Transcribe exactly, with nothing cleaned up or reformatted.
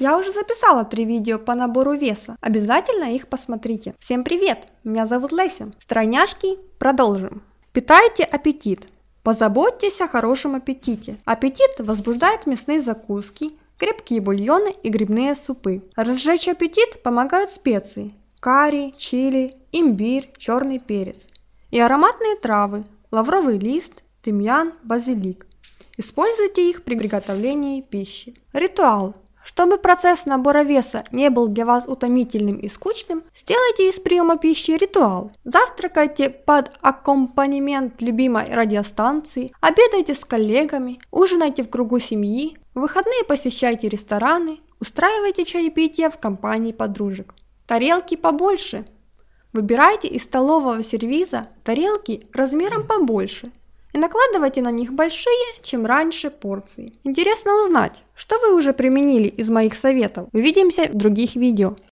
Я уже записала три видео по набору веса, обязательно их посмотрите. Всем привет, меня зовут Леся. Стройняшки, продолжим. Питайте аппетит. Позаботьтесь о хорошем аппетите. Аппетит возбуждает мясные закуски, крепкие бульоны и грибные супы. Разжечь аппетит помогают специи: карри, чили, имбирь, черный перец и ароматные травы: лавровый лист, тимьян, базилик. Используйте их при приготовлении пищи. Ритуал. Чтобы процесс набора веса не был для вас утомительным и скучным, сделайте из приема пищи ритуал. Завтракайте под аккомпанемент любимой радиостанции, обедайте с коллегами, ужинайте в кругу семьи, в выходные посещайте рестораны, устраивайте чаепитие в компании подружек. Тарелки побольше. Выбирайте из столового сервиза тарелки размером побольше и накладывайте на них большие, чем раньше, порции. Интересно узнать, что вы уже применили из моих советов. Увидимся в других видео.